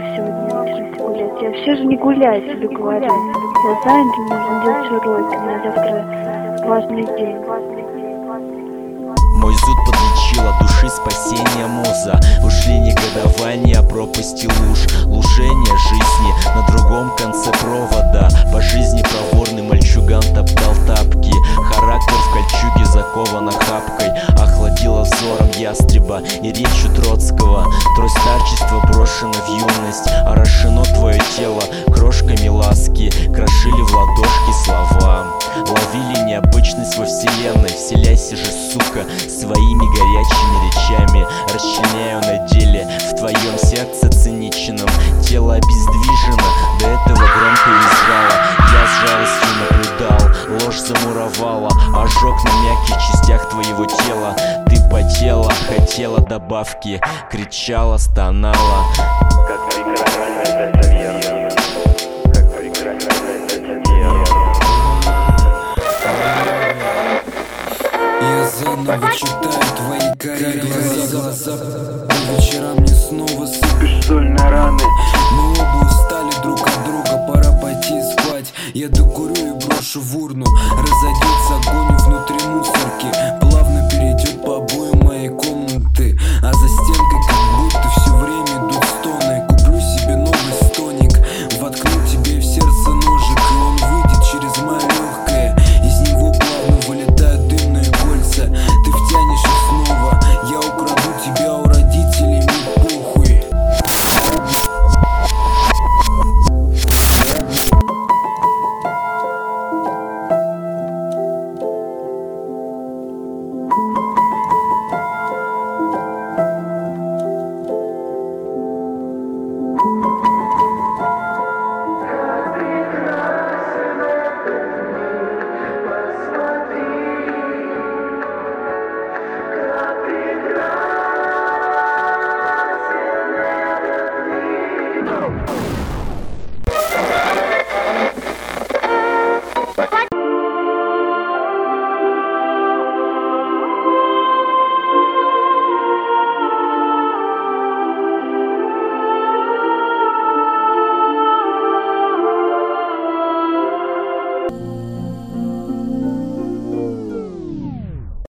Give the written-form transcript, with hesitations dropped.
сегодня решился гулять. Я все же не гуляю, тебе говорю. Я занят, мне нужно делать уроки. У меня завтра важный день. Мой зуд подлечил от души спасения муза. Ушли негодования, пропасти луж, лужение жизни на другом конце провода. По жизни проворный мальчуган топтал тапки. Характер в кольчуге закован охапкой. Охладила взором ястреба и речью Троцкого. Трость старчества брошена в юность. Орошено твое тело крошками ласки. Крошили в ладошки слова. Ловили необычность во вселенной. Вселяйся же, сука, своими горячими речами. Расчленяю на деле в твоем сердце циничном. Тело обездвижено, до этого громко визжало. Я с жалостью наблюдал, ложь замуровала. Ожог на мягких частях твоего тела. Ты потела, хотела добавки, кричала, стонала. Как прекрасно это верно. Как прекрасно это верно. Я заново читаю твои карие глаза. По вечерам мне снова сыпешь соль на раны. Мы оба устали друг от друга, пора пойти спать. Я докурю и брошу в урну. Разойдется огонь внутри мусорки.